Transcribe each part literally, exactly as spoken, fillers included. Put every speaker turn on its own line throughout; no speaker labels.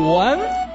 文。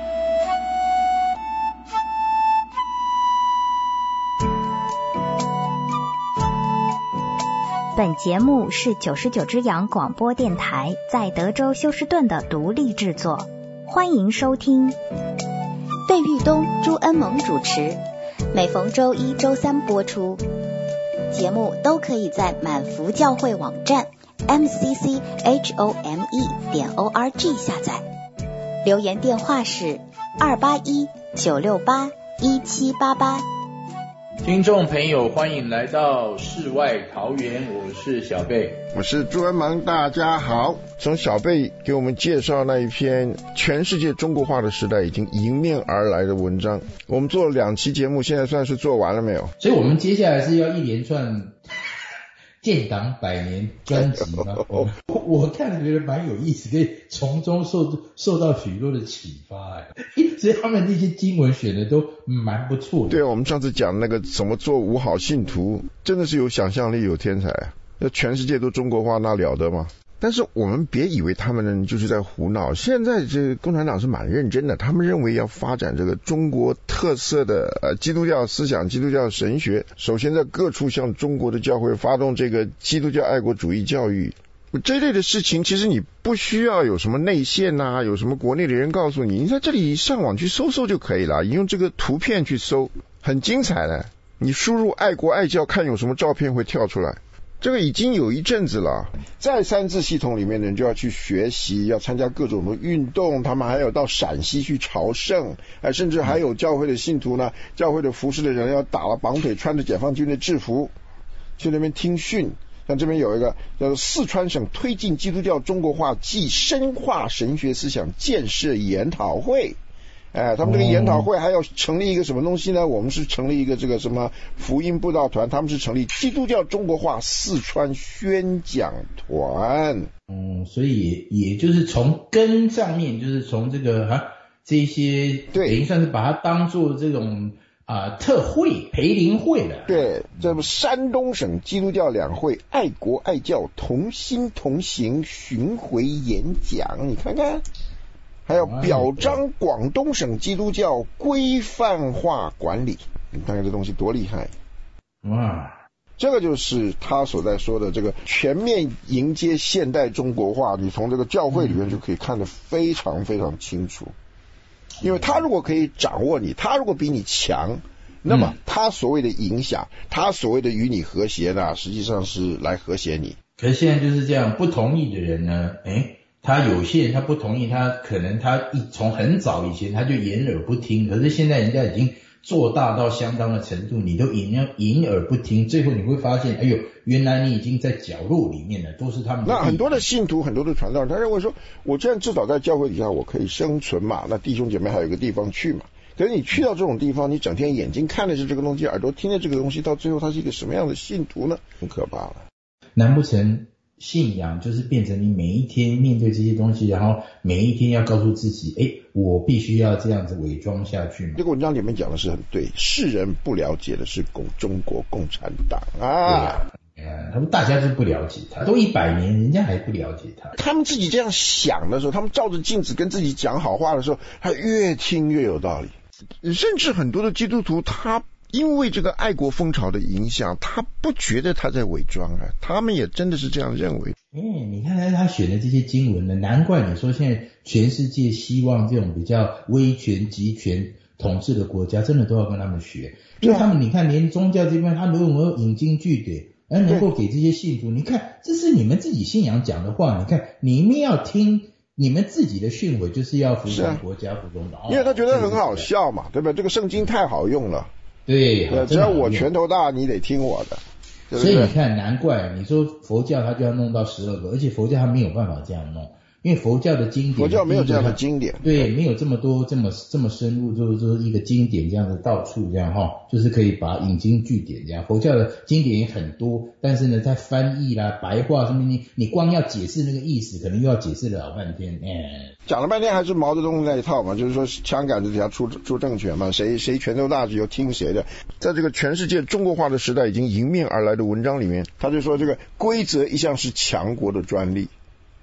本节目是九十九只羊广播电台在德州休斯顿的独立制作，欢迎收听。费玉东、朱恩萌主持，每逢周一、周三播出。节目都可以在满福教会网站 m c c h o m e 点 o r g 下载。留言电话是二八一九六八一七八八。
听众朋友，欢迎来到世外桃源，我是小贝，
我是朱恩芒，大家好。从小贝给我们介绍那一篇全世界中国化的时代已经迎面而来的文章，我们做了两期节目，现在算是做完了没有？
所以我们接下来是要一连串建党百年专辑吗？我我看觉得蛮有意思，可以从中受受到许多的启发哎，所以他们那些经文选的都蛮不错的。
对，我们上次讲那个怎么做五好信徒，真的是有想象力有天才啊！那全世界都中国化，那了得吗？但是我们别以为他们就是在胡闹，现在这共产党是蛮认真的，他们认为要发展这个中国特色的呃基督教思想、基督教神学，首先在各处向中国的教会发动这个基督教爱国主义教育。这类的事情其实你不需要有什么内线啊，有什么国内的人告诉你，你在这里上网去搜搜就可以了，你用这个图片去搜，很精彩的。你输入爱国爱教，看有什么照片会跳出来。这个已经有一阵子了，在三自系统里面的人就要去学习，要参加各种的运动，他们还有到陕西去朝圣，哎，甚至还有教会的信徒呢，教会的服侍的人要打了绑腿，穿着解放军的制服去那边听训。像这边有一个叫做四川省推进基督教中国化暨深化神学思想建设研讨会，哎，他们这个研讨会还要成立一个什么东西呢？我们是成立一个这个什么福音布道团，他们是成立基督教中国化四川宣讲团。
嗯，所以也也就是从根上面，就是从这个啊这些，对，等于算是把它当做这种啊特会培灵会了。
对，这不山东省基督教两会爱国爱教同心同行巡回演讲，你看看。还有表彰广东省基督教规范化管理，你看看这东西多厉害！
哇，
这个就是他所在说的这个全面迎接现代中国化，你从这个教会里面就可以看得非常非常清楚。因为他如果可以掌握你，他如果比你强，那么他所谓的影响，他所谓的与你和谐呢，实际上是来和谐你。
可是现在就是这样，不同意的人呢，诶他有些人他不同意，他可能他一从很早以前他就掩耳不听，可是现在人家已经做大到相当的程度，你都隐隐耳不听，最后你会发现，哎呦，原来你已经在角落里面了，都是他们的。
那很多的信徒，很多的传道人，他认为说，我这样至少在教会底下我可以生存嘛，那弟兄姐妹还有一个地方去嘛。可是你去到这种地方，你整天眼睛看的是这个东西，耳朵听的这个东西，到最后他是一个什么样的信徒呢？很可怕了。
难不成信仰就是变成你每一天面对这些东西，然后每一天要告诉自己，诶，我必须要这样子伪装下去吗？
这个文章里面讲的是很对，世人不了解的是共中国共产党啊。
对啊，他们大家就不了解他，都一百年，人家还不了解他。
他们自己这样想的时候，他们照着镜子跟自己讲好话的时候，他越听越有道理。甚至很多的基督徒，他因为这个爱国风潮的影响，他不觉得他在伪装啊，他们也真的是这样认为。
嗯，你看他选的这些经文呢，难怪你说现在全世界希望这种比较威权集权统治的国家，真的都要跟他们学，因为他们你看连宗教这边他们有没有引经据典，而能够给这些信徒，你看这是你们自己信仰讲的话，你看你们要听。你们自己的训诲就是要服从国家，服从党，
因为他觉得很好笑嘛，对吧？这个圣经太好用了，
对，
对，只要我拳头大，你得听我的。对对，
所以你看，难怪你说佛教他就要弄到十二个，而且佛教他没有办法这样弄，因为佛教的经典，
佛教没有这样的经典，
对，没有这么多这么这么深入，就是说一个经典这样子到处这样哈，就是可以把引经据典这样。佛教的经典也很多，但是呢，在翻译啦、白话什么你你光要解释那个意思，可能又要解释了老半天，哎。
讲了半天还是毛泽东那一套嘛，就是说枪杆子底下出出政权嘛，谁谁拳头大就听谁的。在这个全世界中国化的时代已经迎面而来的文章里面，他就说这个规则一向是强国的专利。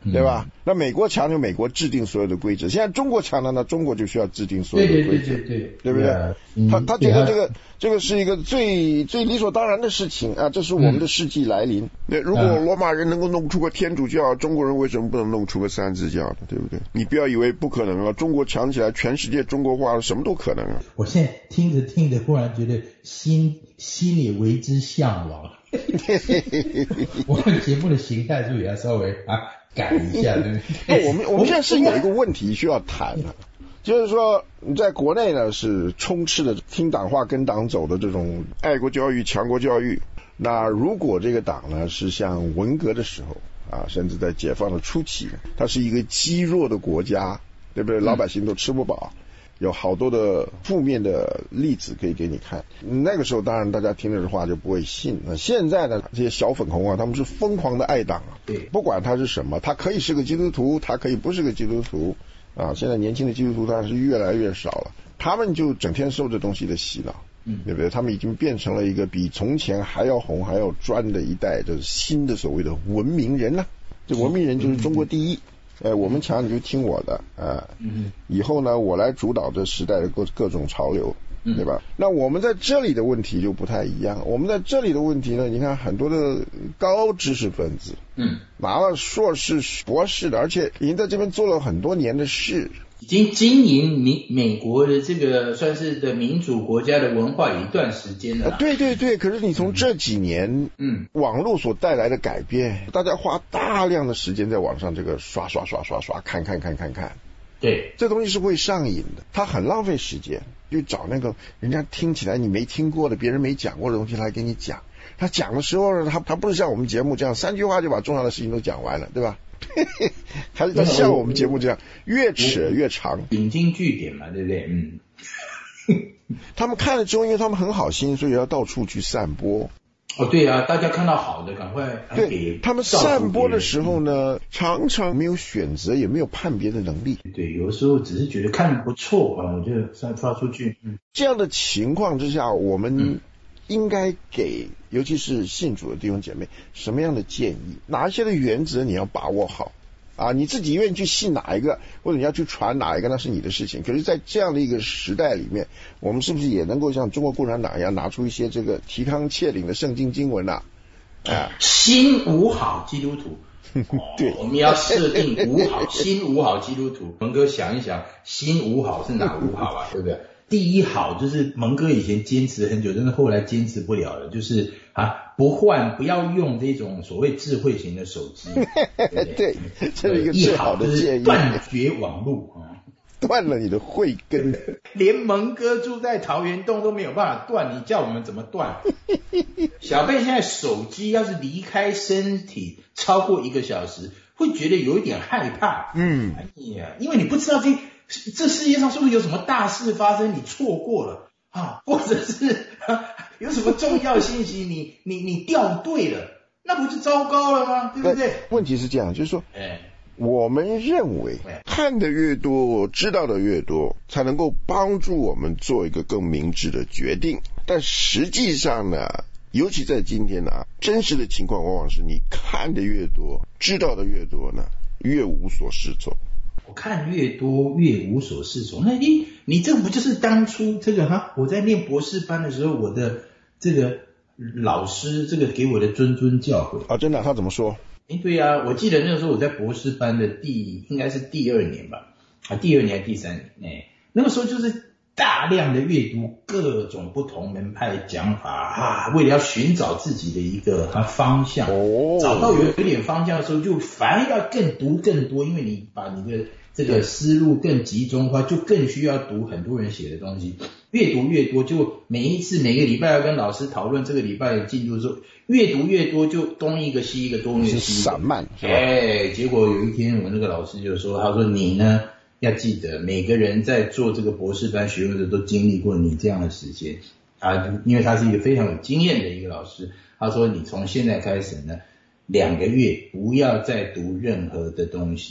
对吧？嗯、那美国强就美国制定所有的规则，现在中国强了，那中国就需要制定所有的规则，
对对对对对，
对不对？
啊
嗯、他他觉得这个这个是一个最最理所当然的事情啊，这是我们的世纪来临。对、嗯，如果罗马人能够弄出个天主教，中国人为什么不能弄出个三自教呢？对不对？你不要以为不可能啊，中国强起来，全世界中国化，什么都可能啊。
我现在听着听着，忽然觉得心心里为之向往。我们节目的形态是不是也要稍微啊改一下？对不
对？我们我们现在是有一个问题需要谈的，就是说你在国内呢是充斥的听党话跟党走的这种爱国教育、强国教育。那如果这个党呢是像文革的时候啊，甚至在解放的初期，它是一个积弱的国家，对不对？老百姓都吃不饱。有好多的负面的例子可以给你看，那个时候当然大家听了这话就不会信。那现在呢，这些小粉红啊，他们是疯狂的爱党啊，
对，
不管他是什么，他可以是个基督徒，他可以不是个基督徒啊。现在年轻的基督徒当然是越来越少了，他们就整天受这东西的洗脑，嗯，对不对？他们已经变成了一个比从前还要红还要专的一代，就是新的所谓的文明人了、啊。这文明人就是中国第一。呃，我们强你就听我的啊、呃嗯，以后呢我来主导这时代的各各种潮流，对吧？那我们在这里的问题就不太一样，我们在这里的问题呢，你看很多的高知识分子，嗯，拿了硕士、博士的，而且已经在这边做了很多年的事，
已经经营美美国的这个算是的民主国家的文化有一段时间了、
啊。对对对，可是你从这几年，嗯，网络所带来的改变，大家花大量的时间在网上这个刷刷刷刷刷看看看看看，
对，
这东西是会上瘾的，它很浪费时间，就找那个人家听起来你没听过的、别人没讲过的东西来给你讲。他讲的时候呢，他他不是像我们节目这样三句话就把重要的事情都讲完了，对吧？还是他像我们节目这样越扯越长，
引经据典嘛，对不对？嗯。
他们看了之后，因为他们很好心，所以要到处去散播。
哦，对啊，大家看到好的，赶快给。
对，他们散播的时候呢，常常没有选择，也没有判别的能力。
对，有的时候只是觉得看不错啊，我就散发出去。
嗯，这样的情况之下，我们应该给，尤其是信主的弟兄姐妹，什么样的建议？哪一些的原则你要把握好？啊，你自己愿意去信哪一个，或者你要去传哪一个，那是你的事情。可是，在这样的一个时代里面，我们是不是也能够像中国共产党一样，拿出一些这个提纲挈领的圣经经文啊？
啊，新五好基督徒，
对，
我们要设定五好，新五好基督徒。蒙哥想一想，新五好是哪五好啊？对不对？第一好就是蒙哥以前坚持很久，但是后来坚持不了了，就是啊，不换，不要用这种所谓智慧型的手机。对,
对，这是一个最好的建议。
断绝网络啊，
断了你的慧根。
连蒙哥住在桃源洞都没有办法断，你叫我们怎么断？小贝现在手机要是离开身体超过一个小时，会觉得有一点害怕。嗯，哎呀，因为你不知道这。这世界上是不是有什么大事发生你错过了啊？或者是、啊、有什么重要信息你你你掉队了，那不是糟糕了吗？对不对？
问题是这样，就是说，哎，我们认为看的越多，知道的越多，才能够帮助我们做一个更明智的决定。但实际上呢，尤其在今天呢，真实的情况往往是你看的越多，知道的越多呢，越无所适从。
我看越多越无所适从，那你你这不就是当初这个哈？我在念博士班的时候，我的这个老师这个给我的谆谆教诲
啊，真的，他怎么说？
哎，对啊，我记得那个时候我在博士班的第应该是第二年吧，啊，第二年还是第三年？哎，那个时候就是大量的阅读各种不同门派讲法啊，为了要寻找自己的一个啊方向，哦，找到有有点方向的时候，就反而要更读更多，因为你把你的这个思路更集中化，就更需要读很多人写的东西，越读越多，就每一次每个礼拜要跟老师讨论这个礼拜的进度的时候，越读越多，就东一个西一个，东一个西一个，
散漫，
哎，结果有一天我那个老师就说，他说你呢要记得，每个人在做这个博士班学问的时候都经历过你这样的时间啊，因为他是一个非常有经验的一个老师，他说你从现在开始呢，两个月不要再读任何的东西。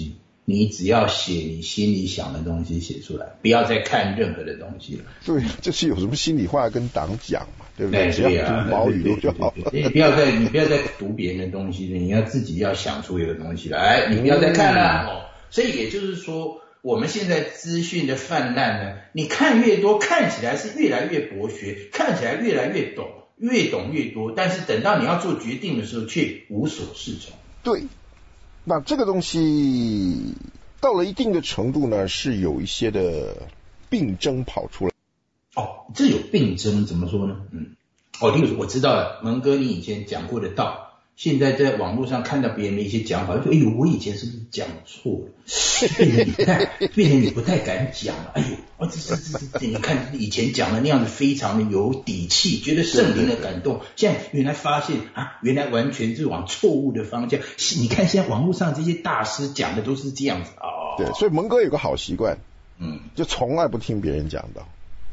你只要写你心里想的东西写出来，不要再看任何的东西了。
对，这是有什么心里话跟党讲嘛，对不对？
对，
只要读毛语录就好了。
你不要再你不要再读别人的东西了，你要自己要想出一个东西来，你不要再看了。嗯、哦，所以也就是说，我们现在资讯的泛滥呢，你看越多，看起来是越来越博学，看起来越来越懂，越懂越多，但是等到你要做决定的时候，却无所适从。
对。那这个东西到了一定的程度呢，是有一些的病症跑出来。
哦，这有病症怎么说呢？嗯，哦，例如我知道了，蒙哥你以前讲过的道，现在在网络上看到别人的一些讲法，就说哎呦，我以前是不是讲错了？变成你不太，变成你不太敢讲了。哎呦，哦，这这这这，你看以前讲的那样子非常的有底气，觉得圣灵的感动，现在原来发现啊，原来完全是往错误的方向。你看现在网络上这些大师讲的都是这样子啊。哦、
对，所以蒙哥有个好习惯，
嗯，
就从来不听别人讲的。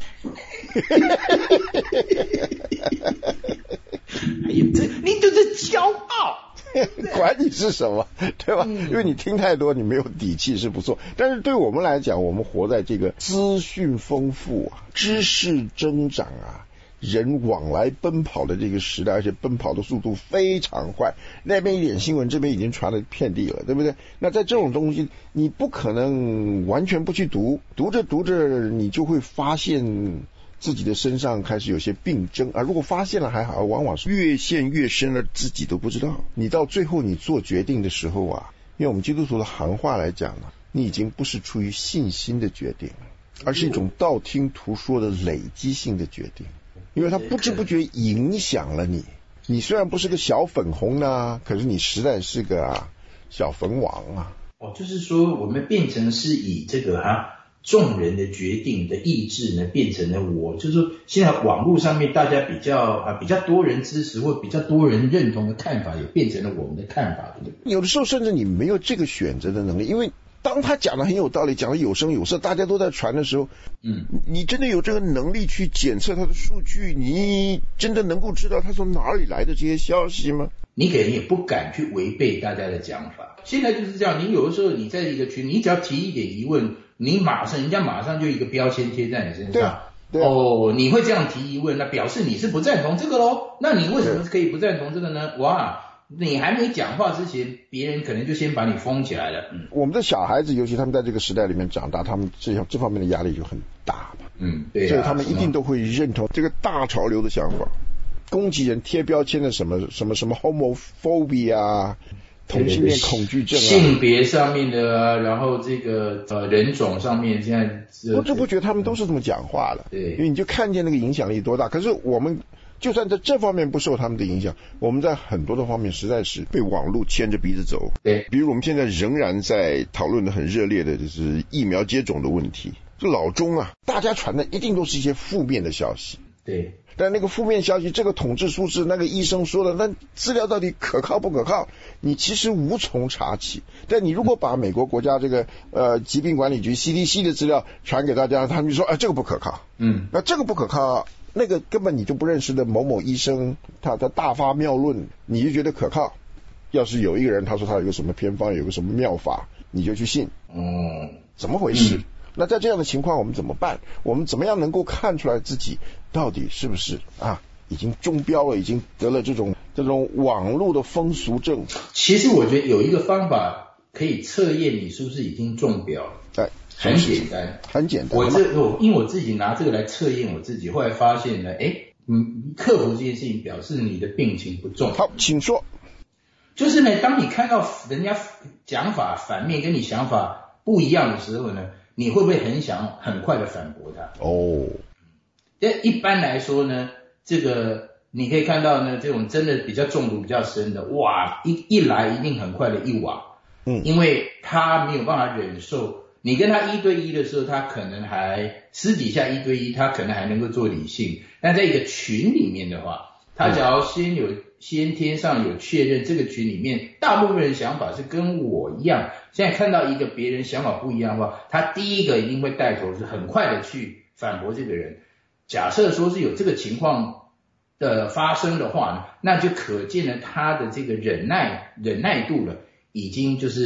哎呦，这你都是骄傲。
管你是什么，对吧？因为你听太多，你没有底气是不错。但是对我们来讲，我们活在这个资讯丰富啊、知识增长啊、人往来奔跑的这个时代，而且奔跑的速度非常快，那边一点新闻，这边已经传了遍地了，对不对？那在这种东西，你不可能完全不去读，读着读着，你就会发现自己的身上开始有些病症啊，如果发现了还好，往往是越陷越深了，自己都不知道。你到最后你做决定的时候啊，因为我们基督徒的行话来讲呢，你已经不是出于信心的决定，而是一种道听途说的累积性的决定，因为它不知不觉影响了你。你虽然不是个小粉红呢，可是你实在是个、啊、小粉王啊。
哦，就是说我们变成是以这个哈、啊。众人的决定的意志呢，变成了我，就是说现在网络上面大家比较啊比较多人支持或比较多人认同的看法，也变成了我们的看法，对不对？
有的时候甚至你没有这个选择的能力，因为当他讲的很有道理，讲的有声有色，大家都在传的时候，嗯，你真的有这个能力去检测他的数据，你真的能够知道他从哪里来的这些消息吗？
你可能也不敢去违背大家的讲法。现在就是这样，你有的时候你在一个群，你只要提一点疑问，你马上人家马上就一个标签贴在你身上。
对啊，对啊。
哦，你会这样提疑问，那表示你是不赞同这个咯。那你为什么可以不赞同这个呢？哇，你还没讲话之前，别人可能就先把你封起来了。嗯，
我们的小孩子，尤其他们在这个时代里面长大，他们这这方面的压力就很大嘛。
嗯，对啊。
所以他们一定都会认同这个大潮流的想法。攻击人贴标签的什么什么什么 homophobia 啊，同性恋恐惧症啊，
性别上面的啊，然后这个呃人种上面，现在
不知不觉他们都是这么讲话的。
对，
因为你就看见那个影响力多大。可是我们就算在这方面不受他们的影响，我们在很多的方面实在是被网络牵着鼻子走。
对，
比如我们现在仍然在讨论的很热烈的就是疫苗接种的问题。这老中啊，大家传的一定都是一些负面的消息。
对。
但那个负面消息，这个统治数字，那个医生说的，那资料到底可靠不可靠？你其实无从查起。但你如果把美国国家这个呃疾病管理局 C D C 的资料传给大家，他们就说，哎、呃，这个不可靠。嗯，那这个不可靠，那个根本你就不认识的某某医生，他他大发妙论，你就觉得可靠。要是有一个人他说他有个什么偏方，有个什么妙法，你就去信。嗯，怎么回事？嗯，那在这样的情况我们怎么办？我们怎么样能够看出来自己到底是不是啊已经中标了，已经得了这种这种网络的风俗症？
其实我觉得有一个方法可以测验你是不是已经中标了。
对，
很简单，
很简单。
我这我因为我自己拿这个来测验我自己，后来发现呢，哎，嗯，克服这件事情表示你的病情不重。
好，请说。
就是呢，当你看到人家讲法反面跟你想法不一样的时候呢，你会不会很想很快的反驳他？哦，一般来说呢，这个你可以看到呢，这种真的比较中毒比较深的，哇，一一来一定很快的一网，嗯，因为他没有办法忍受你跟他一对一的时候，他可能还私底下一对一，他可能还能够做理性，但在一个群里面的话，他只要先有先天上有确认这个群里面大部分人想法是跟我一样，现在看到一个别人想法不一样的话，他第一个一定会带头是很快的去反驳这个人。假设说是有这个情况的发生的话，那就可见了他的这个忍耐忍耐度了，已经就是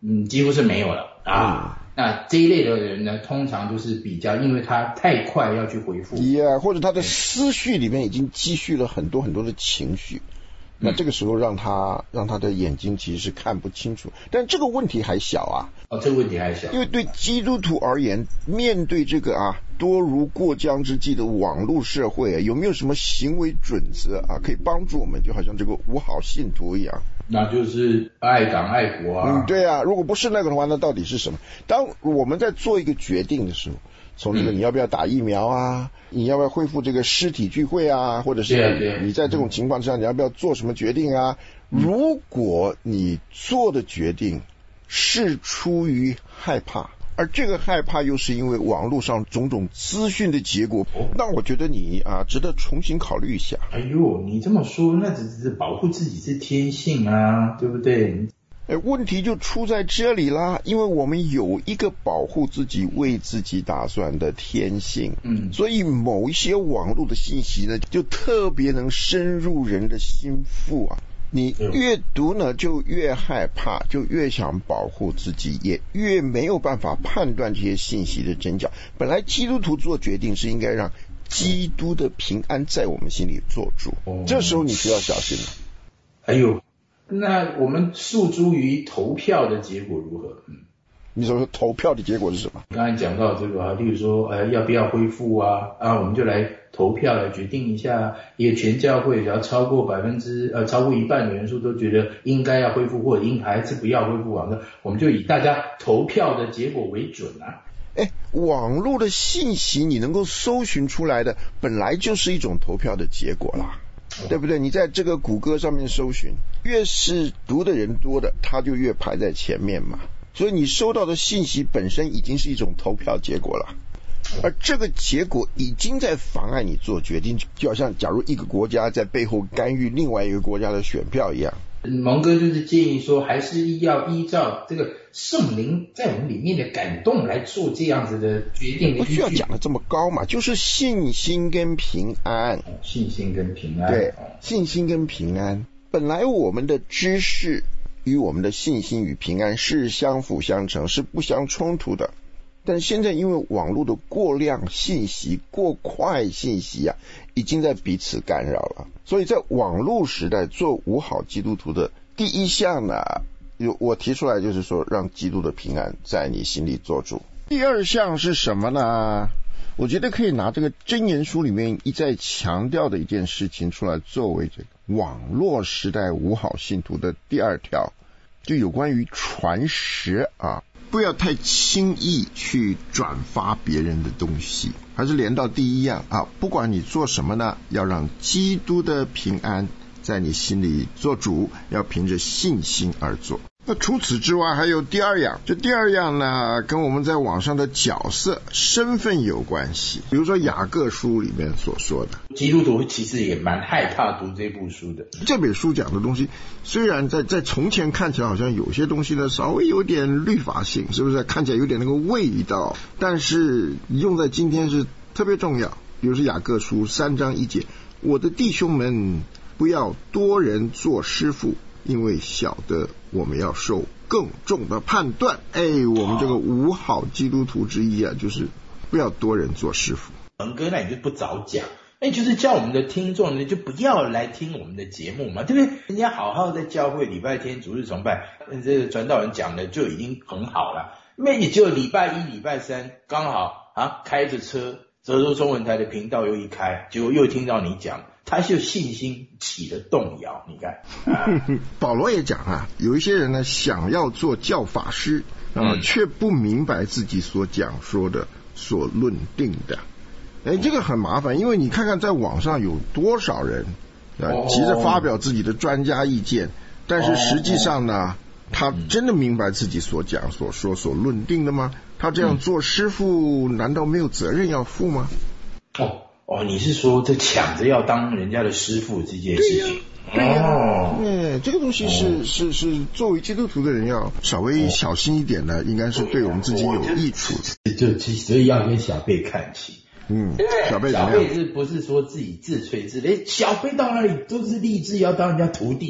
嗯，几乎是没有了啊。嗯，那这一类的人呢，通常就是比较，因为他太快要去回复，
呀，或者他的思绪里面已经积蓄了很多很多的情绪，那这个时候让他让他的眼睛其实是看不清楚，但这个问题还小啊。
哦，这个问题还小，
因为对基督徒而言，面对这个啊多如过江之鲫的网络社会啊，有没有什么行为准则啊可以帮助我们？就好像这个五好信徒一样。
那就是爱党爱国啊。
嗯，对啊，如果不是那个的话，那到底是什么？当我们在做一个决定的时候，从这个你要不要打疫苗啊，嗯、你要不要恢复这个实体聚会啊，或者是你在这种情况之下，你要不要做什么决定啊？嗯、如果你做的决定是出于害怕，而这个害怕又是因为网络上种种资讯的结果，那我觉得你啊值得重新考虑一下。
哎呦，你这么说，那只是保护自己是天性啊，对不对？
哎，问题就出在这里啦，因为我们有一个保护自己、为自己打算的天性，嗯，所以某一些网络的信息呢，就特别能深入人的心腹啊。你越读呢，就越害怕，就越想保护自己，也越没有办法判断这些信息的真假。本来基督徒做决定是应该让基督的平安在我们心里做主，哦、这时候你就要小心了。
还有，那我们诉诸于投票的结果如何？嗯，
你说投票的结果是什么？
刚才讲到这个啊，例如说，呃，要不要恢复啊？啊，我们就来投票来决定一下。一个全教会只要超过百分之呃超过一半的人数都觉得应该要恢复，或者应还是不要恢复啊，我们就以大家投票的结果为准啊。
哎，网络的信息你能够搜寻出来的，本来就是一种投票的结果啦。对不对？你在这个谷歌上面搜寻，越是读的人多的，它就越排在前面嘛。所以你收到的信息本身已经是一种投票结果了，而这个结果已经在妨碍你做决定，就好像假如一个国家在背后干预另外一个国家的选票一样。
蒙哥就是建议说，还是要依照这个圣灵在我们里面的感动来做这样子的决定的依据。
不需要讲的这么高嘛，就是信心跟平安。
哦、信心跟平安。
对，信心跟平安。本来我们的知识与我们的信心与平安是相辅相成，是不相冲突的。但现在因为网络的过量信息、过快信息啊，已经在彼此干扰了。所以在网络时代，做五好基督徒的第一项呢，有我提出来就是说，让基督的平安在你心里做主。第二项是什么呢？我觉得可以拿这个箴言书里面一再强调的一件事情出来，作为这个网络时代五好信徒的第二条，就有关于传食啊。不要太轻易去转发别人的东西，还是连到第一样啊，不管你做什么呢，要让基督的平安在你心里做主，要凭着信心而做。那除此之外还有第二样，这第二样呢跟我们在网上的角色身份有关系。比如说雅各书里面所说的，
基督徒其实也蛮害怕读这部书的。
这本书讲的东西虽然在在从前看起来好像有些东西呢稍微有点律法性，是不是看起来有点那个味道，但是用在今天是特别重要。比如说雅各书三章一节，我的弟兄们，不要多人做师傅，因为晓得我们要受更重的判断。哎，我们这个五好基督徒之一啊，就是不要多人做师傅。
文哥，那你就不早讲，那就是叫我们的听众呢，就不要来听我们的节目嘛，对不对？人家好好在教会礼拜天主日崇拜，这个传道人讲的就已经很好了。那你就礼拜一、礼拜三刚好啊，开着车，德州中文台的频道又一开，结果又听到你讲。他就信心起了动摇，你看。啊、
保罗也讲啊，有一些人呢想要做教法师啊，嗯、却不明白自己所讲说的、所论定的。哎，这个很麻烦，因为你看看在网上有多少人啊，哦、急着发表自己的专家意见，但是实际上呢，哦、他真的明白自己所讲、所说、所论定的吗？他这样做师傅，难道没有责任要负吗？
哦。哦，你是说这抢着要当人家的师傅这件事情？
对呀、啊，哦，嗯，这个东西是、哦、是是作为基督徒的人要稍微小心一点的，哦、应该是对我们自己有益处的。
就其实要跟小贝看齐。
嗯，小贝
小贝是不是说自己自吹自擂？小贝到那里都是立志要当人家徒弟，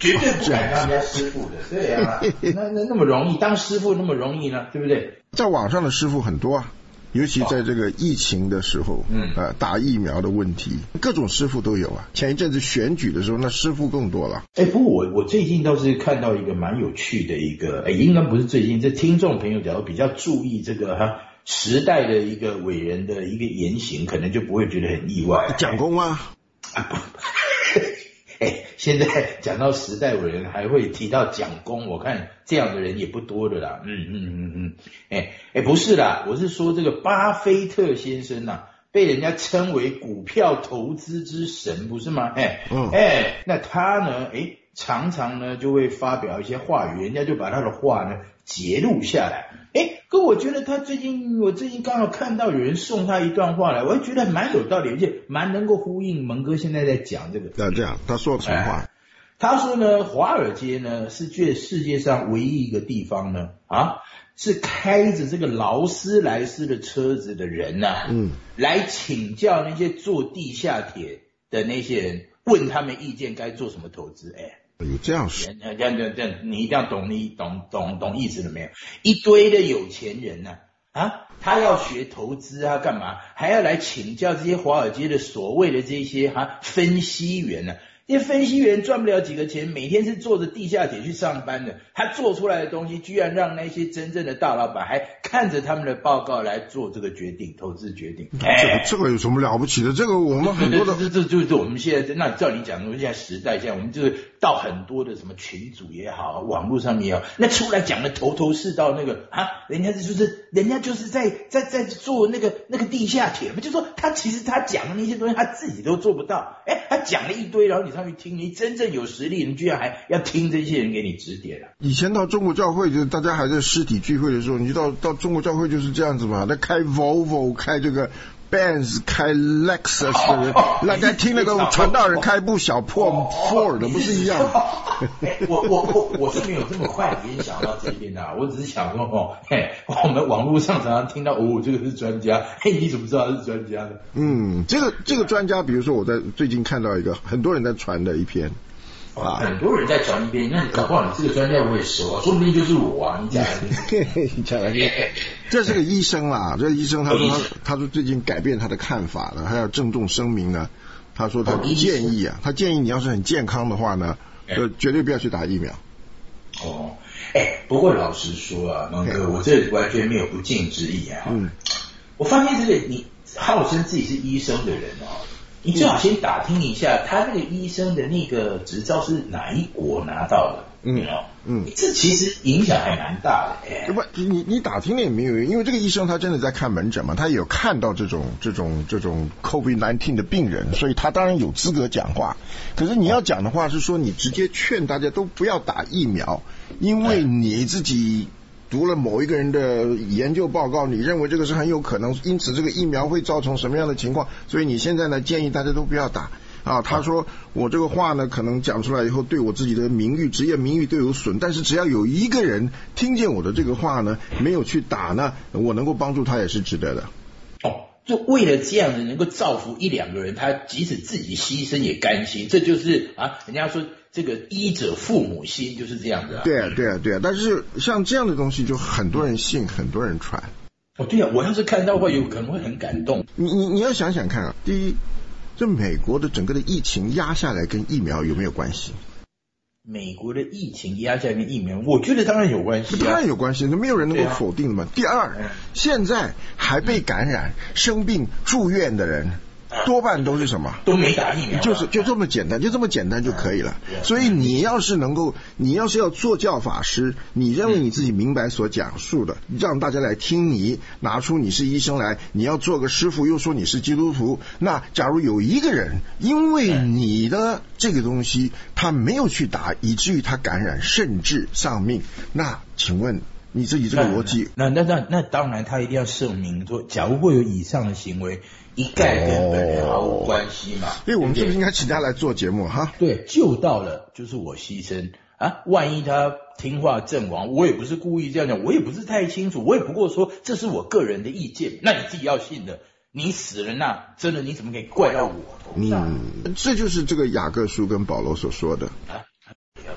绝对不敢当人家师傅的。对啊，那那那么容易当师傅那么容易呢，对不对？
在网上的师傅很多啊。尤其在这个疫情的时候，嗯，呃，打疫苗的问题，各种师傅都有啊。前一阵子选举的时候，那师傅更多了。
哎，不过我我最近倒是看到一个蛮有趣的一个，哎，应该不是最近，这听众朋友假如比较注意这个哈时代的一个伟人的一个言行，可能就不会觉得很意外。
蒋公吗？
啊不。哎，现在讲到时代伟人还会提到蒋公，我看这样的人也不多的啦。嗯嗯嗯嗯，哎哎不是啦，我是说这个巴菲特先生呐、啊，被人家称为股票投资之神，不是吗？哎，嗯，哎，那他呢，哎，常常呢就会发表一些话语，人家就把他的话呢截录下来。哎，可我觉得他最近，我最近刚好看到有人送他一段话来，我也觉得蛮有道理，而且蛮能够呼应蒙哥现在在讲这个。
那这样，他说什么话？
哎他说呢，华尔街呢是这世界上唯一一个地方呢，啊，是开着这个劳斯莱斯的车子的人呐、啊，嗯，来请教那些做地下铁的那些人，问他们意见该做什么投资。哎，
有这样说，
这样这样这样，你一定要懂，你懂懂懂意思了没有？一堆的有钱人呐、啊，啊，他要学投资啊，干嘛？还要来请教这些华尔街的所谓的这些哈、啊、分析员呢、啊？这些分析员赚不了几个钱，每天是坐着地下铁去上班的，他做出来的东西居然让那些真正的大老板还看着他们的报告来做这个决定，投资决定。
这个这个有什么了不起的？这个我们很多的，
这这就是我们现在，那照你讲的，我们现在时代，现在我们就是到很多的什么群组也好，网络上面也好，那出来讲的头头是道，那个啊，人家就是人家就是在在在做那个那个地下铁嘛，就说他其实他讲的那些东西他自己都做不到，哎，他讲了一堆，然后你上去听，你真正有实力，你居然还要听这些人给你指点了、啊。
以前到中国教会，就是大家还在实体聚会的时候，你到到中国教会就是这样子嘛，那开 Volvo 开这个 Benz 开 Lexus 的人，大家听那个传道人开部小破 Ford 的，不是一样吗？
我我我我是没有这么快联想到这边的、啊，我只是想说哦，嘿，我们网络上常常听到哦，这个是专家，嘿，你怎么知道他是专家呢？
嗯，这个这个专家，比如说我在最近看到一个很多人在传的一篇。
啊，很多人在传一篇，那你搞不好你这个专家我也熟啊，说不定就是我啊，你讲来听。
你讲来听。这是个医生啦，这个医生他说他他说最近改变他的看法了，他要郑重声明呢，他说他建议啊，他建议你要是很健康的话呢，就绝对不要去打疫苗。
哦，哎，不过老实说啊，蒙哥，我这完全没有不敬之意啊。嗯，我发现这个你号称自己是医生的人哦。你最好先打听一下，他那个医生的那个执照是哪一国拿到的？嗯，嗯，这其实影响还蛮大的。哎，
不，你你打听了也没有用，因为这个医生他真的在看门诊嘛，他也有看到这种这种这种 COVID 十九 的病人，所以他当然有资格讲话。可是你要讲的话是说，你直接劝大家都不要打疫苗，因为你自己读了某一个人的研究报告，你认为这个是很有可能，因此这个疫苗会造成什么样的情况，所以你现在呢建议大家都不要打啊。他说我这个话呢可能讲出来以后对我自己的名誉职业名誉都有损，但是只要有一个人听见我的这个话呢没有去打呢，我能够帮助他也是值得的。
哦，就为了这样子能够造福一两个人，他即使自己牺牲也甘心，这就是啊，人家说这个医者父母心，就是这样子啊。
对啊，对啊，对啊。但是像这样的东西，就很多人信，很多人传。
哦，对啊，我要是看到的话，有可能会很感动。
你你你要想想看啊，第一，这美国的整个的疫情压下来跟疫苗有没有关系？
美国的疫情压下来跟疫苗，我觉得当然有关系、啊，
当然有关系，那没有人能够否定的嘛。啊、第二，现在还被感染、生病、住院的人。多半都是什么？
都没打疫苗，
就是就这么简单，就这么简单就可以了。所以你要是能够，你要是要做教法师，你认为你自己明白所讲述的，让大家来听你，拿出你是医生来，你要做个师傅，又说你是基督徒。那假如有一个人因为你的这个东西他没有去打，以至于他感染甚至丧命，那请问你自己这个逻辑？
那那那那当然，他一定要声明说，假如会有以上的行为，一概跟本人毫无关系嘛。
所以我们是不是应该请他来做节目哈？
对，救到了就是我牺牲啊！万一他听话阵亡，我也不是故意这样讲，我也不是太清楚，我也不过说这是我个人的意见，那你自己要信的。你死了那真的你怎么可以怪到我头上？
嗯，这就是这个雅各书跟保罗所说的。
啊，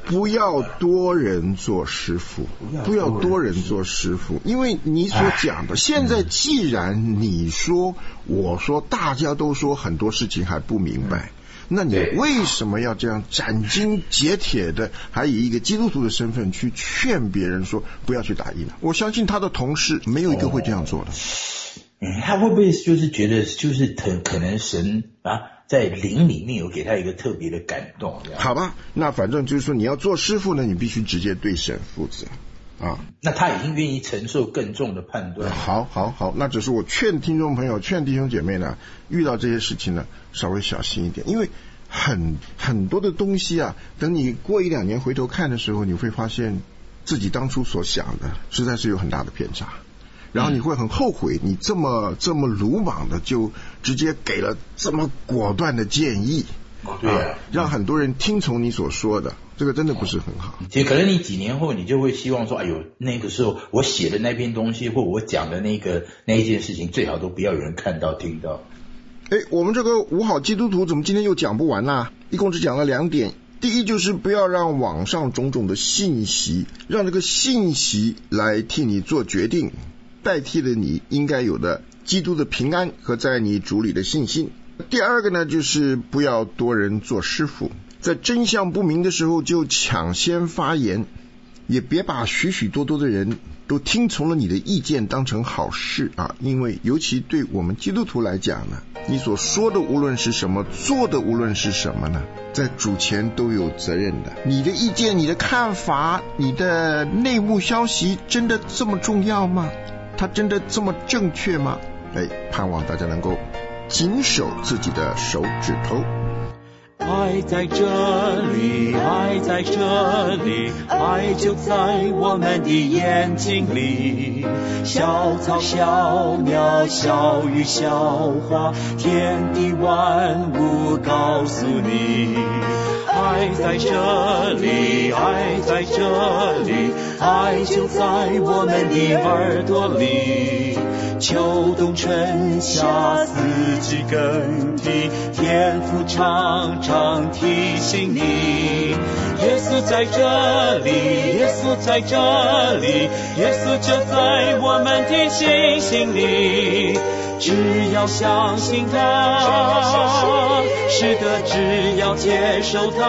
不要多人做师傅，不要多人做师傅，因为你所讲的，现在既然你说，我说，大家都说很多事情还不明白，那你为什么要这样斩钉截铁的，还以一个基督徒的身份去劝别人说不要去打疫苗？我相信他的同事没有一个会这样做的。
嗯，他会不会就是觉得就是可可能神啊在灵里面有给他一个特别的感动？
好吧，那反正就是说你要做师傅呢，你必须直接对神负责啊。
那他已经愿意承受更重的判断。
好好好，那只是我劝听众朋友、劝弟兄姐妹呢，遇到这些事情呢，稍微小心一点，因为很很多的东西啊，等你过一两年回头看的时候，你会发现自己当初所想的实在是有很大的偏差。然后你会很后悔，你这么这么鲁莽的就直接给了这么果断的建议，
对啊，
啊让很多人听从你所说的，这个真的不是很好。
其实可能你几年后，你就会希望说，哎呦，那个时候我写的那篇东西，或我讲的那个那一件事情，最好都不要有人看到听到。
哎，我们这个五好基督徒怎么今天又讲不完啦？一共只讲了两点。第一就是不要让网上种种的信息，让这个信息来替你做决定，代替了你应该有的基督的平安和在你主里的信心。第二个呢，就是不要多人做师傅，在真相不明的时候就抢先发言，也别把许许多多的人都听从了你的意见当成好事啊！因为尤其对我们基督徒来讲呢，你所说的无论是什么，做的无论是什么呢，在主前都有责任的。你的意见、你的看法、你的内幕消息真的这么重要吗？它真的这么正确吗？哎，盼望大家能够谨守自己的手指头。
爱在这里，爱在这里，爱就在我们的眼睛里。小草、小鸟、小鱼、小花，天地万物告诉你。爱在这里，爱在这里，爱就在我们的耳朵里。秋冬春夏四季更替，天父常常提醒你。耶稣在这里，耶稣在这里，耶稣就在我们的心心里。只要相信他，是的，只要接受他，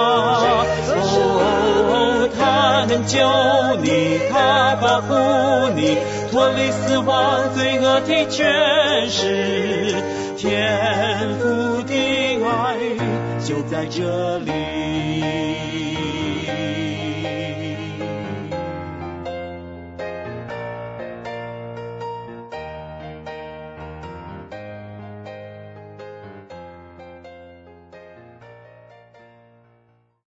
哦，他能救你，他保护你，脱离死亡罪恶的权势，天父的爱就在这里。